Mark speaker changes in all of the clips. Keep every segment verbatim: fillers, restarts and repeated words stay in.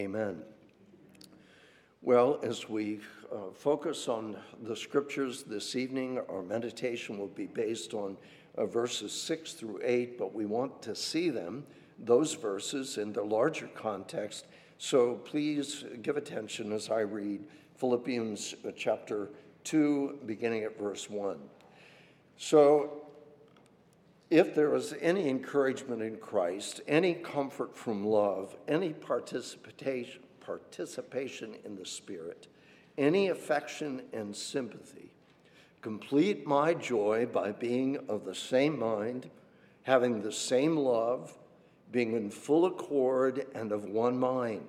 Speaker 1: Amen. Well, as we uh, focus on the scriptures this evening, our meditation will be based on uh, verses six through eight, but we want to see them, those verses, in the larger context. So please give attention as I read Philippians uh, chapter two, beginning at verse one. So, if there is any encouragement in Christ, any comfort from love, any participation, participation in the Spirit, any affection and sympathy, complete my joy by being of the same mind, having the same love, being in full accord and of one mind.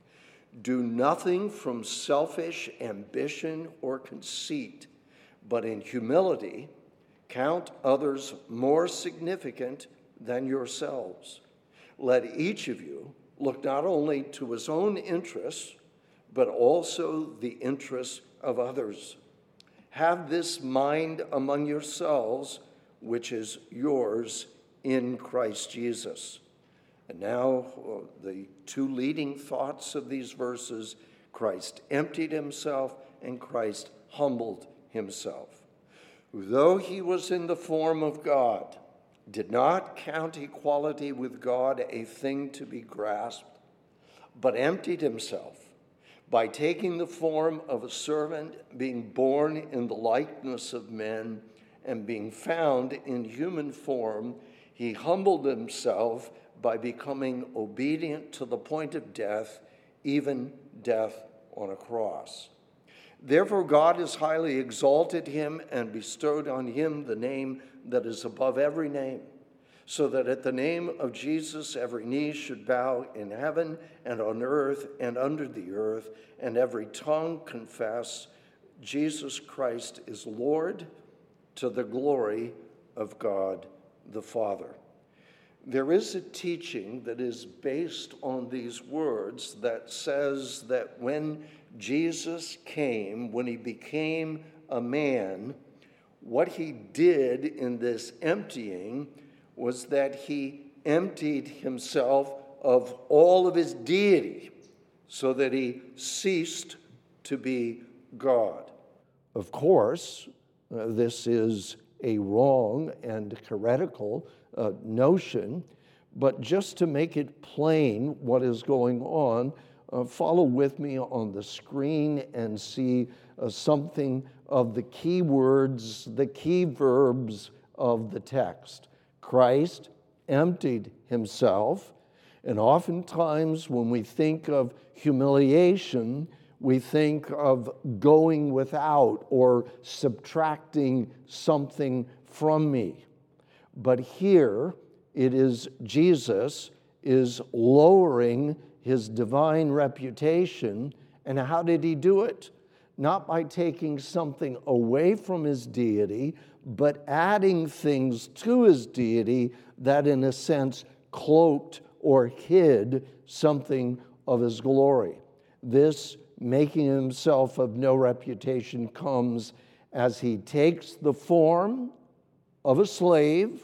Speaker 1: Do nothing from selfish ambition or conceit, but in humility count others more significant than yourselves. Let each of you look not only to his own interests, but also the interests of others. Have this mind among yourselves, which is yours in Christ Jesus. And now, uh, the two leading thoughts of these verses: Christ emptied himself and Christ humbled himself. Who, though he was in the form of God, did not count equality with God a thing to be grasped, but emptied himself by taking the form of a servant, being born in the likeness of men, and being found in human form, he humbled himself by becoming obedient to the point of death, even death on a cross. Therefore God has highly exalted him and bestowed on him the name that is above every name, so that at the name of Jesus every knee should bow in heaven and on earth and under the earth, and every tongue confess Jesus Christ is Lord, to the glory of God the Father. There is a teaching that is based on these words that says that when Jesus came, when he became a man, what he did in this emptying was that he emptied himself of all of his deity so that he ceased to be God. Of course, uh, this is a wrong and heretical uh, notion, but just to make it plain what is going on, Uh, follow with me on the screen and see uh, something of the key words, the key verbs of the text. Christ emptied himself, and oftentimes when we think of humiliation, we think of going without or subtracting something from me. But here it is Jesus is lowering his divine reputation. And how did he do it? Not by taking something away from his deity, but adding things to his deity that in a sense cloaked or hid something of his glory. This making himself of no reputation comes as he takes the form of a slave,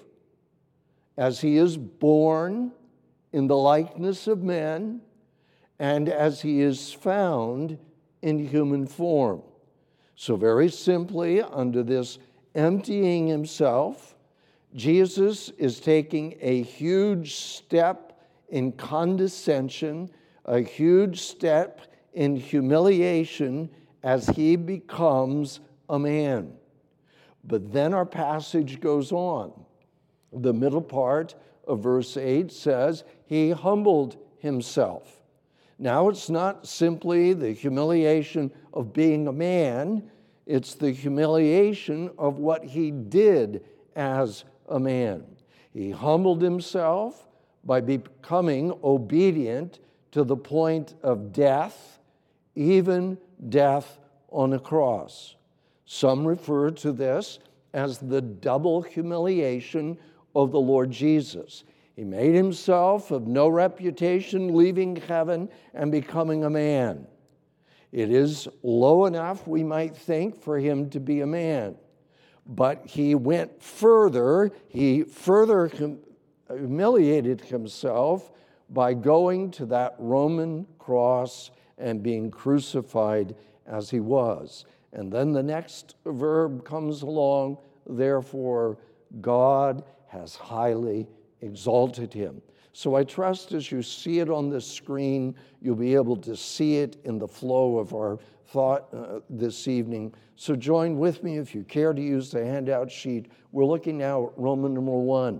Speaker 1: as he is born in the likeness of men, and as he is found in human form. So very simply, under this emptying himself, Jesus is taking a huge step in condescension, a huge step in humiliation as he becomes a man. But then our passage goes on. The middle part of verse eight says, he humbled himself. Now it's not simply the humiliation of being a man, it's the humiliation of what he did as a man. He humbled himself by becoming obedient to the point of death, even death on a cross. Some refer to this as the double humiliation of the Lord Jesus. He made himself of no reputation, leaving heaven and becoming a man. It is low enough, we might think, for him to be a man. But he went further. He further hum- humiliated himself by going to that Roman cross and being crucified as he was. And then the next verb comes along, therefore God has highly exalted him. So I trust as you see it on the screen, you'll be able to see it in the flow of our thought uh, this evening. So join with me if you care to use the handout sheet. We're looking now at Roman numeral one.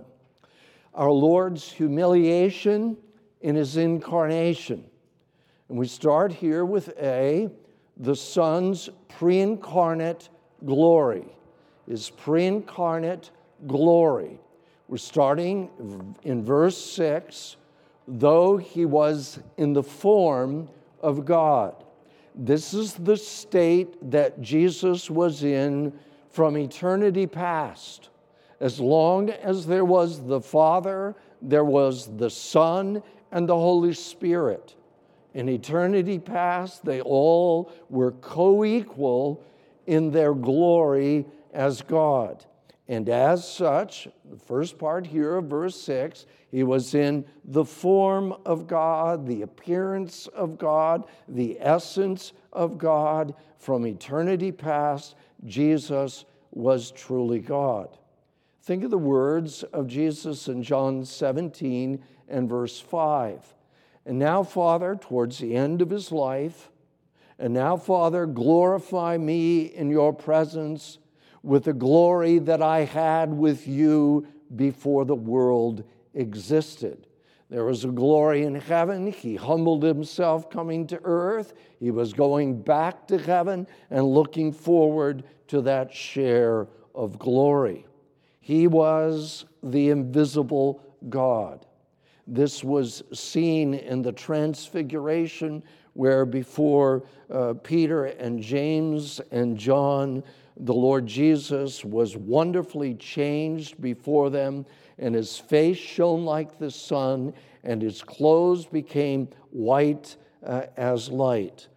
Speaker 1: Our Lord's humiliation in his incarnation. And we start here with A, the Son's pre-incarnate glory. His pre-incarnate glory. We're starting in verse six, though he was in the form of God. This is the state that Jesus was in from eternity past. As long as there was the Father, there was the Son, and the Holy Spirit. In eternity past, they all were co-equal in their glory as God. And as such, the first part here of verse six, he was in the form of God, the appearance of God, the essence of God. From eternity past, Jesus was truly God. Think of the words of Jesus in John seventeen and verse five. And now, Father, towards the end of his life, and now, Father, glorify me in your presence with the glory that I had with you before the world existed. There was a glory in heaven. He humbled himself coming to earth. He was going back to heaven and looking forward to that share of glory. He was the invisible God. This was seen in the Transfiguration, where before uh, Peter and James and John, the Lord Jesus was wonderfully changed before them, and his face shone like the sun, and his clothes became white uh, as light.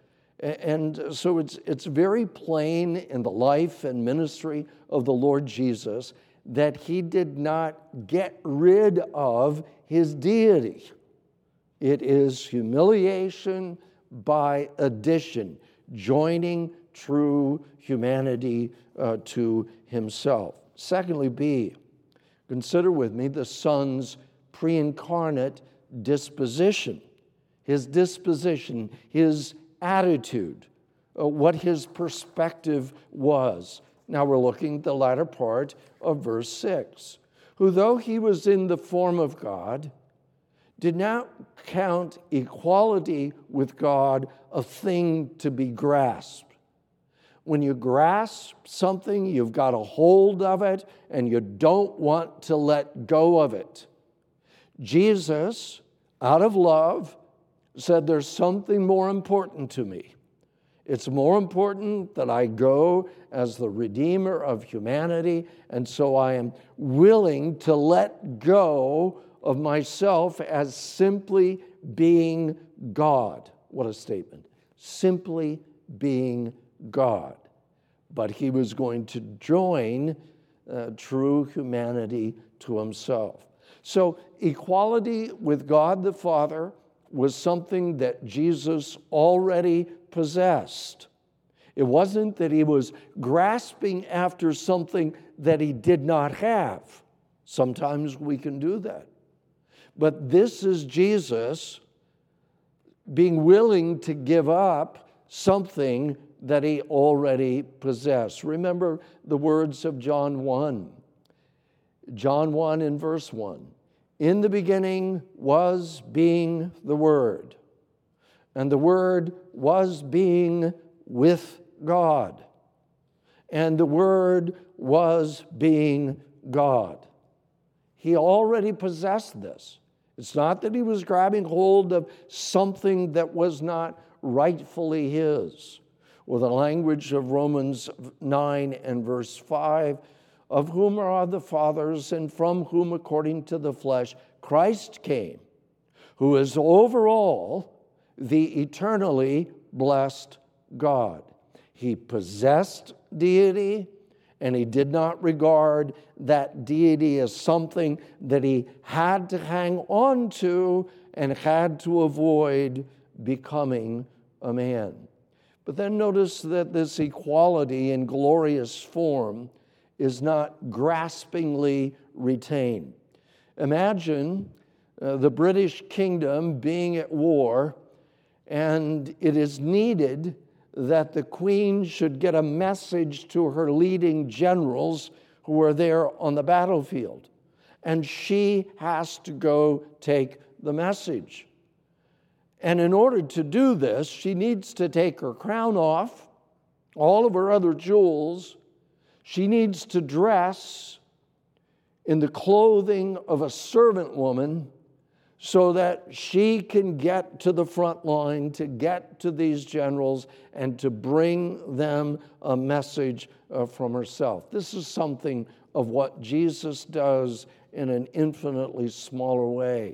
Speaker 1: And so it's, it's very plain in the life and ministry of the Lord Jesus that he did not get rid of his deity. It is humiliation by addition, joining true humanity uh, to himself. Secondly, B, consider with me the Son's pre-incarnate disposition. His disposition, his attitude, uh, what his perspective was. Now we're looking at the latter part of verse six. Who, though he was in the form of God, did not count equality with God a thing to be grasped. When you grasp something, you've got a hold of it, and you don't want to let go of it. Jesus, out of love, said there's something more important to me. It's more important that I go as the Redeemer of humanity, and so I am willing to let go of myself as simply being God. What a statement. Simply being God. But he was going to join uh, true humanity to himself. So equality with God the Father was something that Jesus already possessed. It wasn't that he was grasping after something that he did not have. Sometimes we can do that. But this is Jesus being willing to give up something that he already possessed. Remember the words of John one. John one in verse one. In the beginning was being the Word, and the Word was being with God, and the Word was being God. He already possessed this. It's not that he was grabbing hold of something that was not rightfully his. Or the language of Romans nine and verse five, of whom are the fathers, and from whom, according to the flesh, Christ came, who is over all the eternally blessed God. He possessed deity,
Speaker 2: and he did not regard that deity as something that he had to hang on to and had to avoid becoming a man. But then notice that this equality in glorious form is not graspingly retained. Imagine uh, the British kingdom being at war, and it is needed that the queen should get a message to her leading generals who are there on the battlefield. And she has to go take the message. And in order to do this, she needs to take her crown off, all of her other jewels. She needs to dress in the clothing of a servant woman so that she can get to the front line, to get to these generals, and to bring them a message uh, from herself. This is something of what Jesus does in an infinitely smaller way.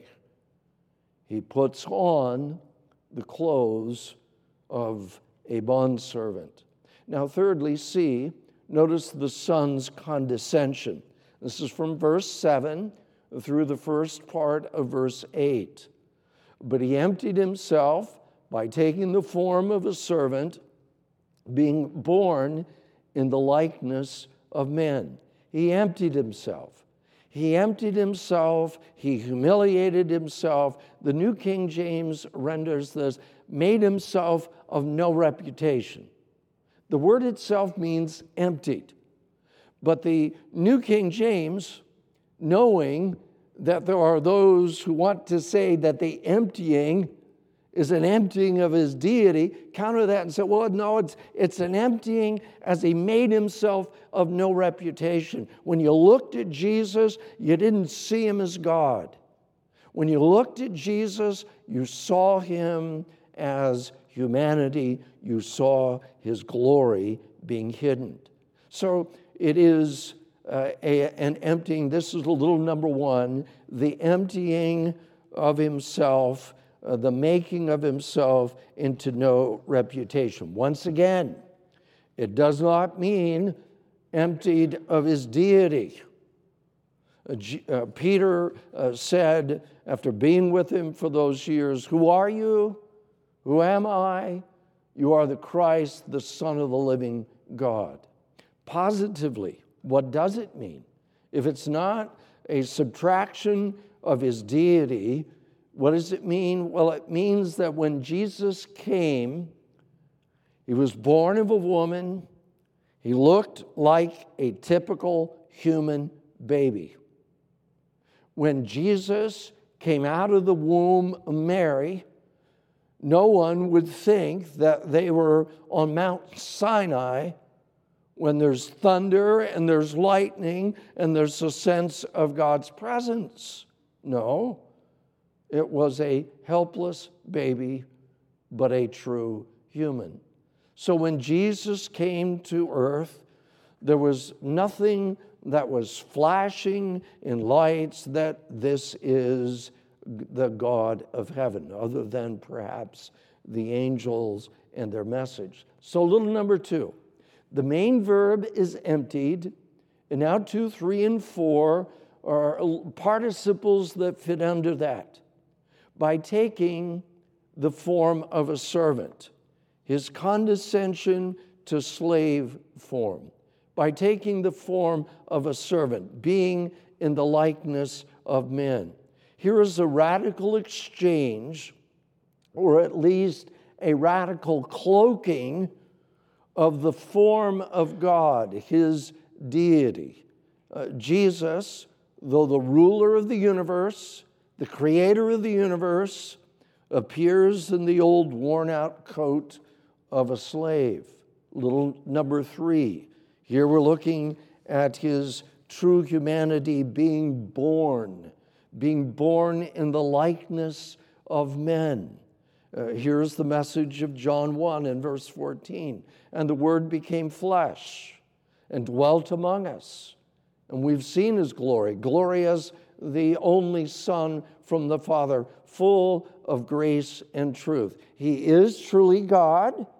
Speaker 2: He puts on the clothes of a bondservant. Now, thirdly, see, notice the Son's condescension. This is from verse seven through the first part of verse eight. But he emptied himself by taking the form of a servant, being born in the likeness of men. He emptied himself. He emptied himself. He humiliated himself. The New King James renders this, made himself of no reputation. The word itself means emptied. But the New King James, knowing that there are those who want to say that the emptying is an emptying of his deity, counter that and say, well, no, it's, it's an emptying as he made himself of no reputation. When you looked at Jesus, you didn't see him as God. When you looked at Jesus, you saw him as humanity. You saw his glory being hidden. So it is uh, a, an emptying. This is a little number one, the emptying of himself, uh, the making of himself into no reputation. Once again, it does not mean emptied of his deity. Uh, G- uh, Peter uh, said, after being with him for those years, "Who are you? Who am I? You are the Christ, the Son of the living God." Positively, what does it mean? If it's not a subtraction of his deity, what does it mean? Well, it means that when Jesus came, he was born of a woman. He looked like a typical human baby. When Jesus came out of the womb of Mary, no one would think that they were on Mount Sinai when there's thunder and there's lightning and there's a sense of God's presence. No, it was a helpless baby, but a true human. So when Jesus came to earth, there was nothing that was flashing in lights that this is the God of heaven, other than perhaps the angels and their message. So little number two. The main verb is emptied, and now two, three, and four are participles that fit under that. By taking the form of a servant, his condescension to slave form. By taking the form of a servant, being in the likeness of men. Here is a radical exchange, or at least a radical cloaking of the form of God, his deity. Uh, Jesus, though the ruler of the universe, the creator of the universe, appears in the old worn-out coat of a slave. Little number three. Here we're looking at his true humanity being born, being born in the likeness of men. Uh, here's the message of John one in verse fourteen. And the Word became flesh and dwelt among us. And we've seen his glory, glory as the only Son from the Father, full of grace and truth. He is truly God,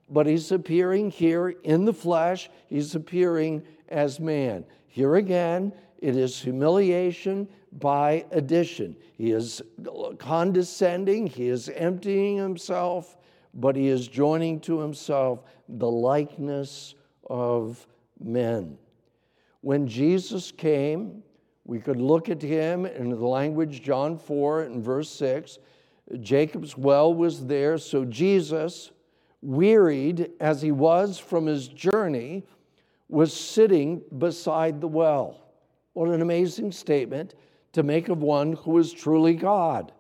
Speaker 2: but he's appearing here in the flesh. He's appearing as man. Here again, it is humiliation by addition. He is condescending, he is emptying himself, but he is joining to himself the likeness of men. When Jesus came, we could look at him in the language, John four and verse six. Jacob's well was there, so Jesus, wearied as he was from his journey, was sitting beside the well. What an amazing statement to make of one who is truly God.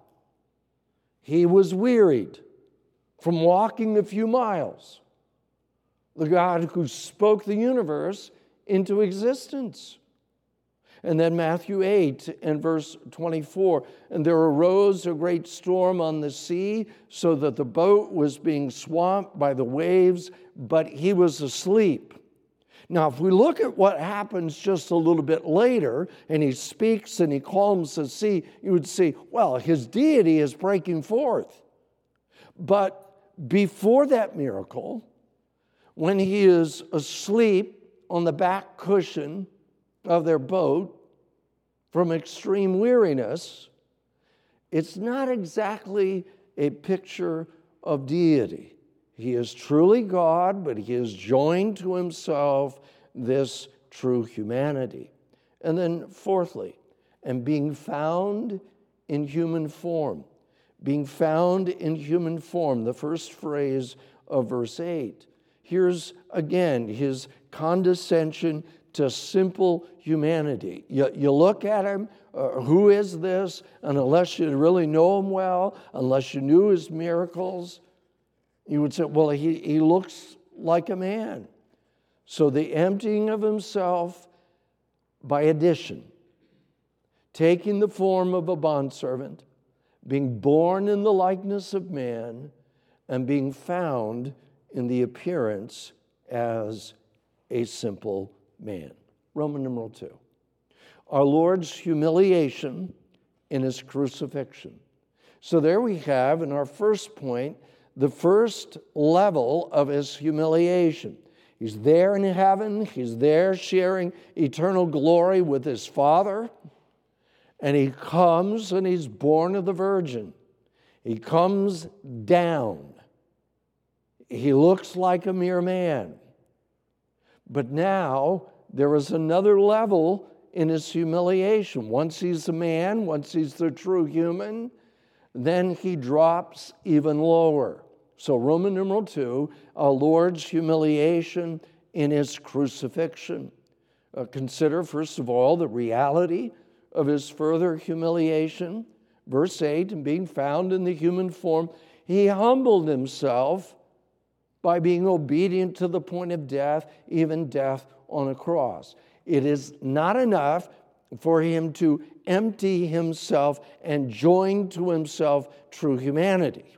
Speaker 2: He was wearied from walking a few miles. The God who spoke the universe into existence. And then Matthew eight and verse twenty-four, and there arose a great storm on the sea, so that the boat was being swamped by the waves, but he was asleep. Now, if we look at what happens just a little bit later, and he speaks and he calms the sea, you would see, well, his deity is breaking forth. But before that miracle, when he is asleep on the back cushion of their boat from extreme weariness, it's not exactly a picture of deity. He is truly God, but he has joined to himself this true humanity. And then fourthly, and being found in human form. Being found in human form, the first phrase of verse eight. Here's again his condescension to simple humanity. You, you look at him, uh, who is this? And unless you really know him well, unless you knew his miracles, you would say, well, he, he looks like a man. So the emptying of himself by addition, taking the form of a bondservant, being born in the likeness of man, and being found in the appearance as a simple man. Roman numeral two. Our Lord's humiliation in his crucifixion. So there we have, in our first point, the first level of his humiliation. He's there in heaven. He's there sharing eternal glory with his Father. And he comes and he's born of the Virgin. He comes down. He looks like a mere man. But now there is another level in his humiliation. Once he's a man, once he's the true human, then he drops even lower. So Roman numeral two, our Lord's humiliation in his crucifixion. Uh, consider, first of all, the reality of his further humiliation. Verse eight, and being found in the human form, he humbled himself by being obedient to the point of death, even death on a cross. It is not enough for him to empty himself and join to himself true humanity.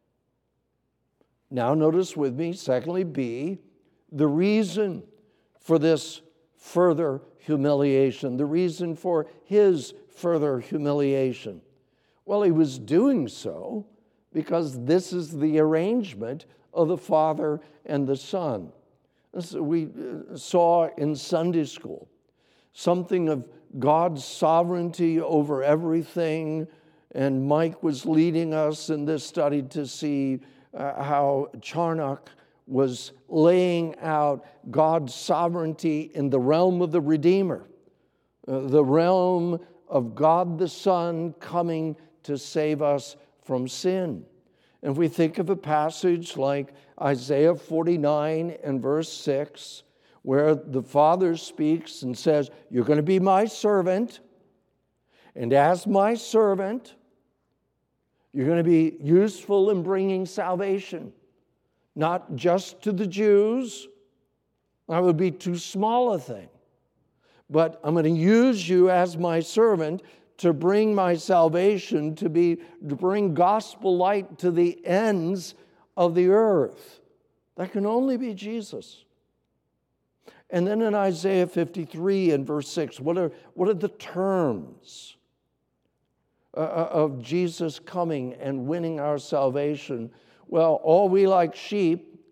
Speaker 2: Now notice with me, secondly, B, the reason for this further humiliation, the reason for his further humiliation. Well, he was doing so because this is the arrangement of the Father and the Son. We saw in Sunday school something of God's sovereignty over everything, and Mike was leading us in this study to see uh, how Charnock was laying out God's sovereignty in the realm of the Redeemer, uh, the realm of God the Son coming to save us from sin. And if we think of a passage like Isaiah forty-nine and verse six, where the Father speaks and says, you're going to be my servant, and as my servant, you're going to be useful in bringing salvation, not just to the Jews. That would be too small a thing. But I'm going to use you as my servant to bring my salvation, to be to bring gospel light to the ends of the earth. That can only be Jesus. And then in Isaiah fifty-three and verse six, what are, what are the terms uh, of Jesus coming and winning our salvation? Well, all we like sheep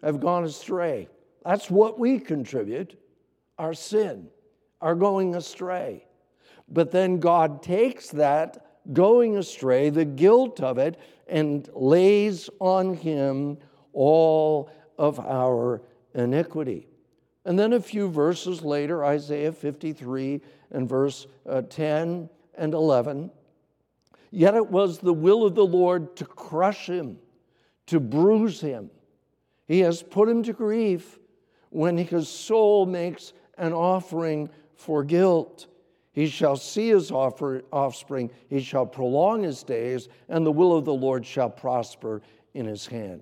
Speaker 2: have gone astray. That's what we contribute, our sin, our going astray. But then God takes that going astray, the guilt of it, and lays on him all of our iniquity. And then a few verses later, Isaiah fifty-three and verse uh, ten and eleven, yet it was the will of the Lord to crush him, to bruise him. He has put him to grief when his soul makes an offering for guilt. He shall see his offer, offspring, he shall prolong his days, and the will of the Lord shall prosper in his hand.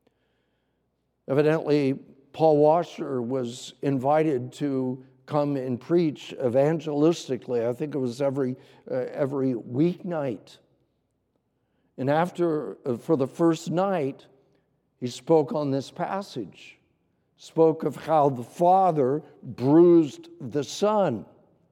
Speaker 2: Evidently, Paul Washer was invited to come and preach evangelistically. I think it was every, uh, every weeknight. And after, uh, for the first night, he spoke on this passage, spoke of how the Father bruised the Son.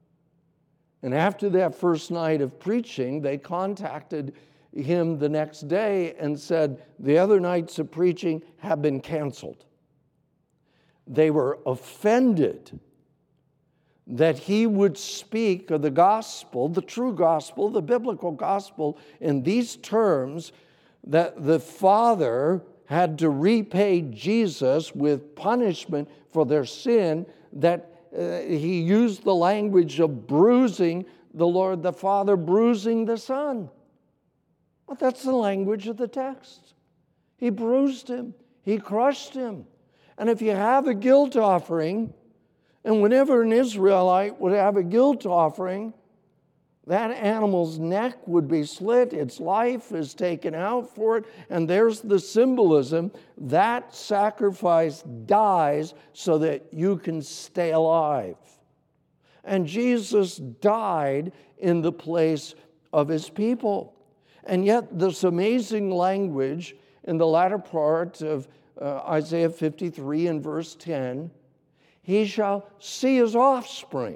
Speaker 2: And after that first night of preaching, they contacted him the next day and said, the other nights of preaching have been canceled. They were offended that he would speak of the gospel, the true gospel, the biblical gospel, in these terms, that the Father had to repay Jesus with punishment for their sin, that uh, he used the language of bruising the Lord, the Father bruising the Son. Well, that's the language of the text. He bruised him. He crushed him. And if you have a guilt offering, and whenever an Israelite would have a guilt offering, that animal's neck would be slit, its life is taken out for it, and there's the symbolism. That sacrifice dies so that you can stay alive. And Jesus died in the place of his people. And yet this amazing language in the latter part of uh, Isaiah fifty-three and verse ten, he shall see his offspring.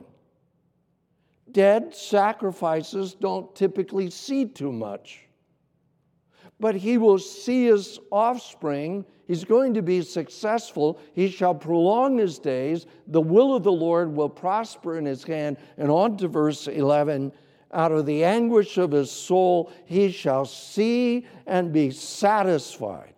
Speaker 2: Dead sacrifices don't typically see too much. But he will see his offspring. He's going to be successful. He shall prolong his days. The will of the Lord will prosper in his hand. And on to verse eleven, out of the anguish of his soul he shall see and be satisfied.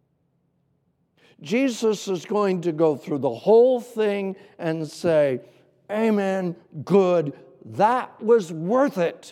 Speaker 2: Jesus is going to go through the whole thing and say, amen, good, that was worth it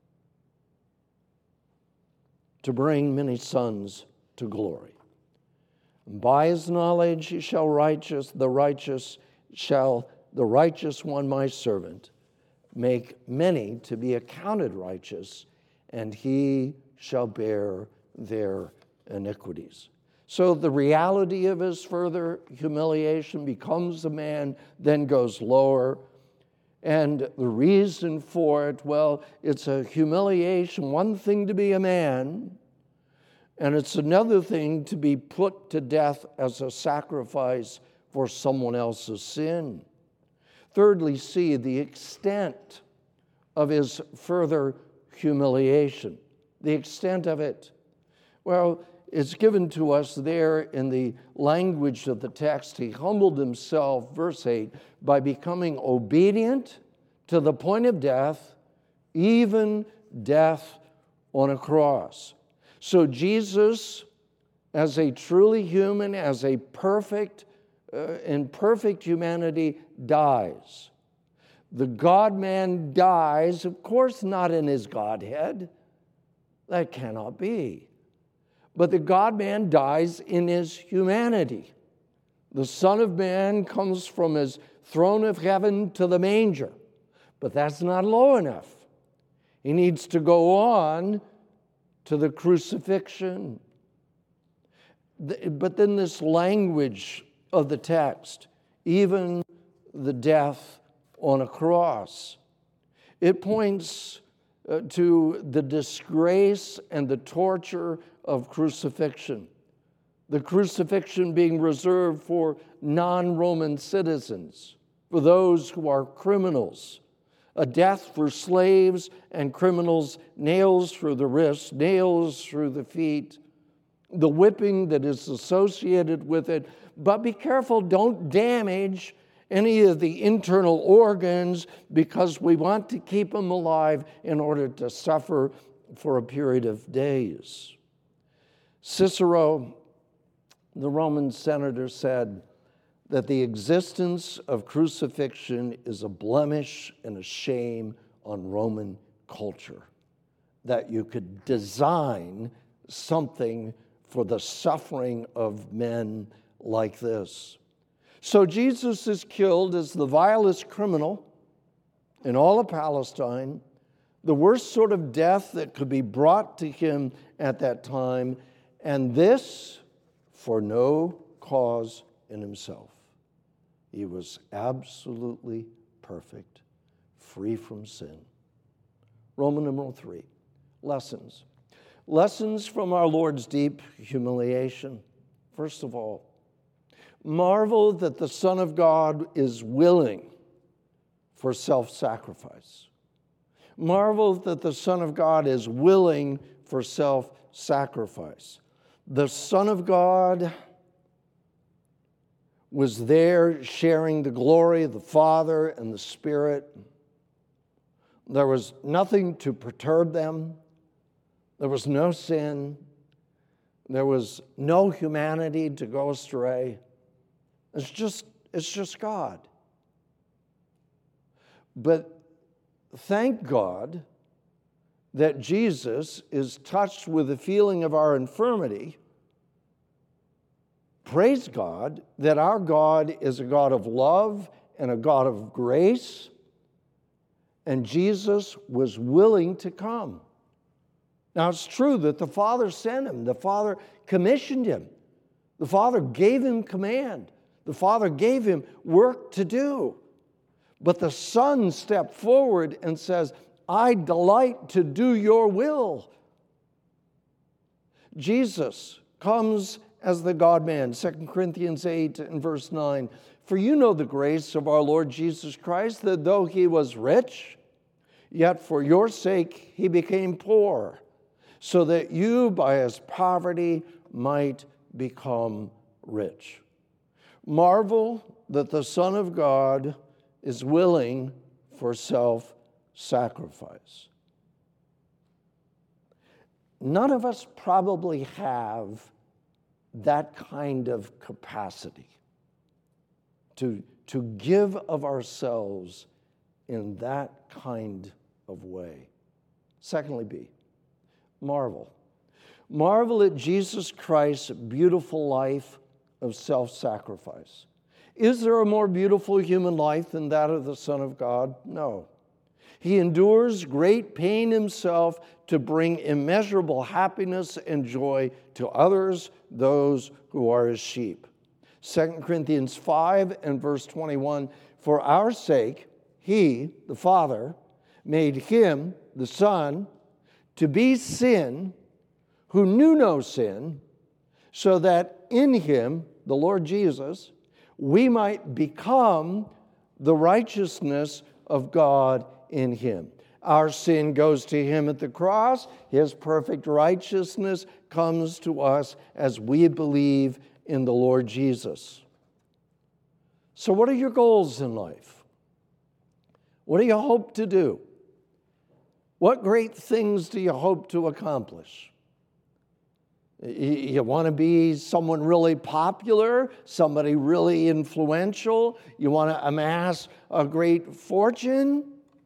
Speaker 2: to bring many sons to glory. And by his knowledge he shall righteous, the righteous shall, the righteous one, my servant, make many to be accounted righteous, and he shall bear their iniquities. So the reality of his further humiliation becomes a man, then goes lower. And the reason for it, well, it's a humiliation. One thing to be a man, and it's another thing to be put to death as a sacrifice for someone else's sin. Thirdly, see the extent of his further humiliation. The extent of it. Well, it's given to us there in the language of the text. He humbled himself, verse eight, by becoming obedient to the point of death, even death on a cross. So Jesus, as a truly human, as a perfect, uh, in perfect humanity, dies. The God-man dies, of course not in his Godhead. That cannot be. But the God-man dies in his humanity. The Son of Man comes from his throne of heaven to the manger. But that's not low enough. He needs to go on to the crucifixion. But then this language of the text, even the death on a cross, it points uh, to the disgrace and the torture of crucifixion. The crucifixion being reserved for non-Roman citizens, for those who are criminals. A death for slaves and criminals, nails through the wrists, nails through the feet, the whipping that is associated with it. But be careful, don't damage any of the internal organs, because we want to keep them alive in order to suffer for a period of days. Cicero, the Roman senator, said that the existence of crucifixion is a blemish and a shame on Roman culture, that you could design something for the suffering of men like this. So Jesus is killed as the vilest criminal in all of Palestine, the worst sort of death that could be brought to him at that time, and this for no cause in himself. He was absolutely perfect, free from sin. Roman numeral three, lessons. Lessons from our Lord's deep humiliation. First of all, marvel that the Son of God is willing for self-sacrifice. Marvel that the Son of God is willing for self-sacrifice. The Son of God was there sharing the glory of the Father and the Spirit. There was nothing to perturb them. There was no sin. There was no humanity to go astray. It's just, it's just God. But thank God that Jesus is touched with the feeling of our infirmity. Praise God that our God is a God of love and a God of grace, and Jesus was willing to come. Now, it's true that the Father sent him. The Father commissioned him. The Father gave him command. The Father gave him work to do. But the Son stepped forward and says, I delight to do your will. Jesus comes as the God-man, Second Corinthians eight and verse nine. For you know the grace of our Lord Jesus Christ, that though he was rich, yet for your sake he became poor, so that you by his poverty might become rich. Marvel that the Son of God is willing for self-sacrifice. None of us probably have that kind of capacity to, to give of ourselves in that kind of way. Secondly, B, marvel. Marvel at Jesus Christ's beautiful life of self-sacrifice. Is there a more beautiful human life than that of the Son of God? No. He endures great pain himself to bring immeasurable happiness and joy to others, those who are his sheep. Second Corinthians five and verse twenty-one, for our sake, he, the Father, made him, the Son, to be sin, who knew no sin, so that in him, the Lord Jesus, we might become the righteousness of God in him. Our sin goes to him at the cross. His perfect righteousness comes to us as we believe in the Lord Jesus. So what are your goals in life? What do you hope to do? What great things do you hope to accomplish? You want to be someone really popular, somebody really influential? You want to amass a great fortune?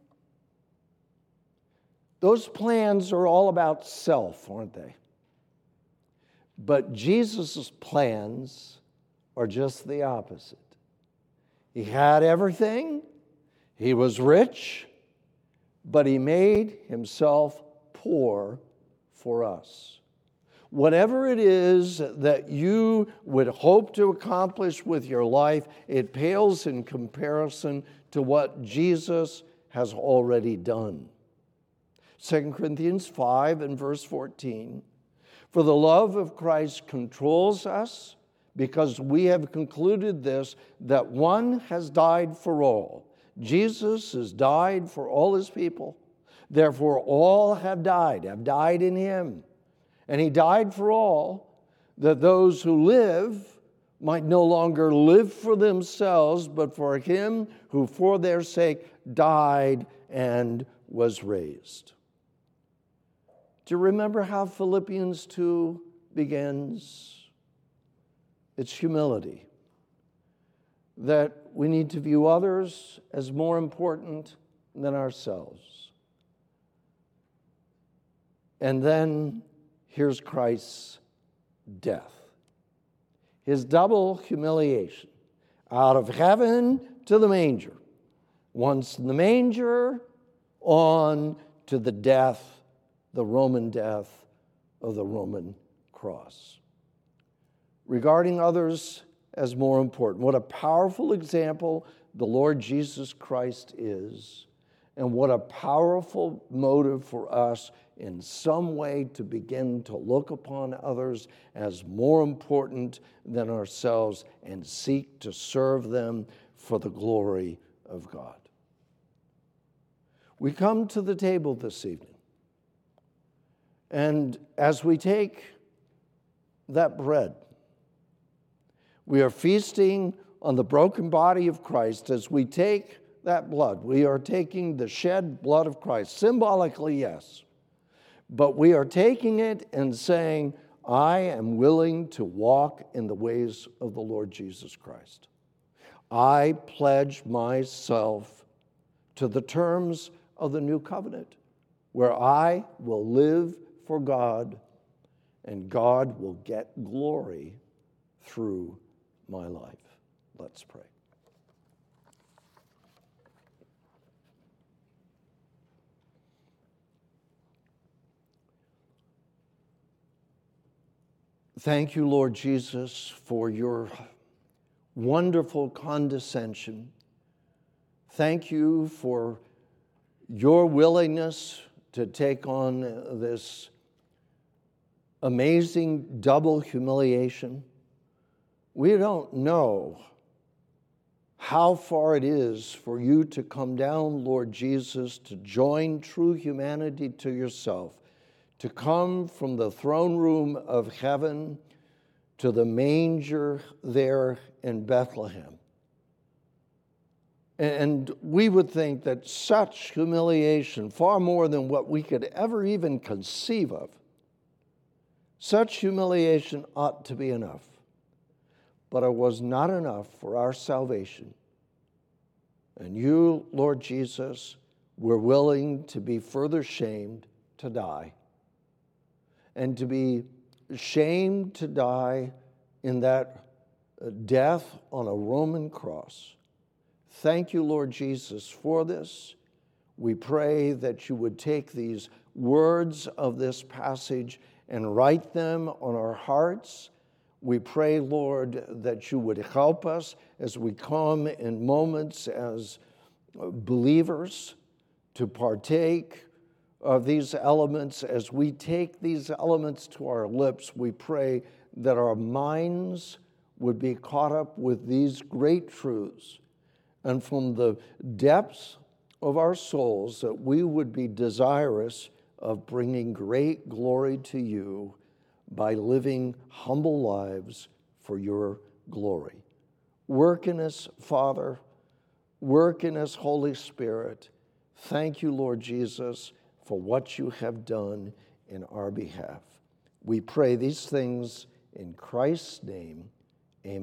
Speaker 2: Those plans are all about self, aren't they? But Jesus' plans are just the opposite. He had everything. He was rich, but he made himself poor for us. Whatever it is that you would hope to accomplish with your life, it pales in comparison to what Jesus has already done. Second Corinthians five and verse fourteen, for the love of Christ controls us, because we have concluded this, that one has died for all. Jesus has died for all his people. Therefore, all have died, have died in him. And he died for all, that those who live might no longer live for themselves, but for him who for their sake died and was raised. Do you remember how Philippians two begins? It's humility. That we need to view others as more important than ourselves. And then here's Christ's death. His double humiliation. Out of heaven to the manger. Once in the manger, on to the death, the Roman death of the Roman cross. Regarding others as more important. What a powerful example the Lord Jesus Christ is, and what a powerful motive for us in some way to begin to look upon others as more important than ourselves and seek to serve them for the glory of God. We come to the table this evening, and as we take that bread, we are feasting on the broken body of Christ. As we take that blood, we are taking the shed blood of Christ, symbolically, yes, but we are taking it and saying, I am willing to walk in the ways of the Lord Jesus Christ. I pledge myself to the terms of the new covenant, where I will live for God and God will get glory through my life. Let's pray. Thank you, Lord Jesus, for your wonderful condescension. Thank you for your willingness to take on this amazing double humiliation. We don't know how far it is for you to come down, Lord Jesus, to join true humanity to yourself, to come from the throne room of heaven to the manger there in Bethlehem. And we would think that such humiliation, far more than what we could ever even conceive of, such humiliation ought to be enough. But it was not enough for our salvation. And you, Lord Jesus, were willing to be further shamed to die. And to be shamed to die in that death on a Roman cross. Thank you, Lord Jesus, for this. We pray that you would take these words of this passage and write them on our hearts. We pray, Lord, that you would help us as we come in moments as believers to partake of these elements. As we take these elements to our lips, we pray that our minds would be caught up with these great truths, and from the depths of our souls that we would be desirous of bringing great glory to you by living humble lives for your glory. Work in us, Father. Work in us, Holy Spirit. Thank you, Lord Jesus, for what you have done in our behalf. We pray these things in Christ's name.